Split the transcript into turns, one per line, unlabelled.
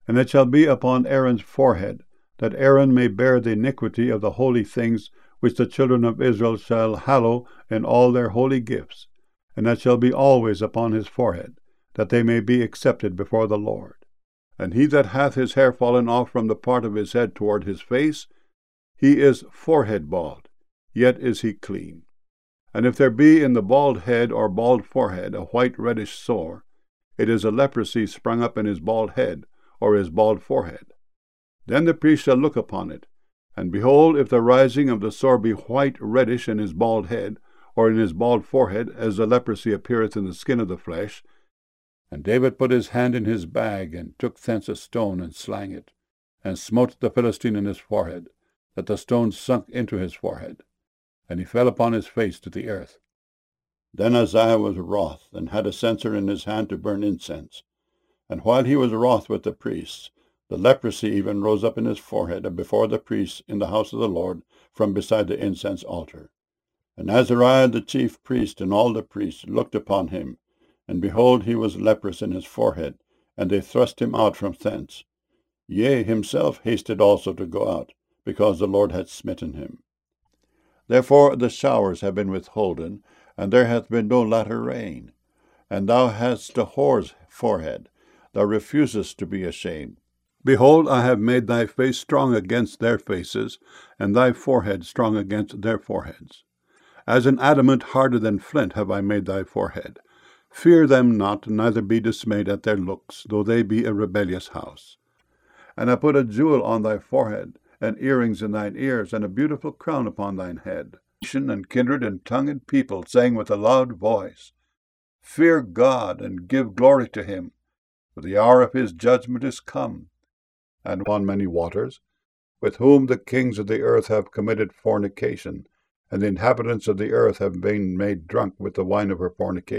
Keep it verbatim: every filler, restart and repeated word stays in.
And it shall be upon Aaron's forehead, that Aaron may bear the iniquity of the holy things which the children of Israel shall hallow in all their holy gifts. And that shall be always upon his forehead, that they may be accepted before the Lord. And he that hath his hair fallen off from the part of his head toward his face, he is forehead bald, yet is he clean. And if there be in the bald head or bald forehead a white reddish sore, it is a leprosy sprung up in his bald head, or his bald forehead. Then the priest shall look upon it, and behold, if the rising of the sore be white reddish in his bald head, or in his bald forehead, as the leprosy appeareth in the skin of the flesh. And David put his hand in his bag, and took thence a stone, and slang it, and smote the Philistine in his forehead, that the stone sunk into his forehead, and he fell upon his face to the earth. Then Uzziah was wroth, and had a censer in his hand to burn incense. And while he was wroth with the priests, the leprosy even rose up in his forehead, and before the priests in the house of the Lord, from beside the incense altar. And Azariah the chief priest and all the priests looked upon him, and behold, he was leprous in his forehead, and they thrust him out from thence. Yea, himself hasted also to go out, because the Lord had smitten him. Therefore the showers have been withholden, and there hath been no latter rain. And thou hast a whore's forehead, thou refusest to be ashamed. Behold, I have made thy face strong against their faces, and thy forehead strong against their foreheads. As an adamant harder than flint have I made thy forehead. Fear them not, neither be dismayed at their looks, though they be a rebellious house. And I put a jewel on thy forehead, and earrings in thine ears, and a beautiful crown upon thine head. Nation and kindred and tongue and people, saying with a loud voice, Fear God, and give glory to him, for the hour of his judgment is come. And upon many waters, with whom the kings of the earth have committed fornication, and the inhabitants of the earth have been made drunk with the wine of her fornication.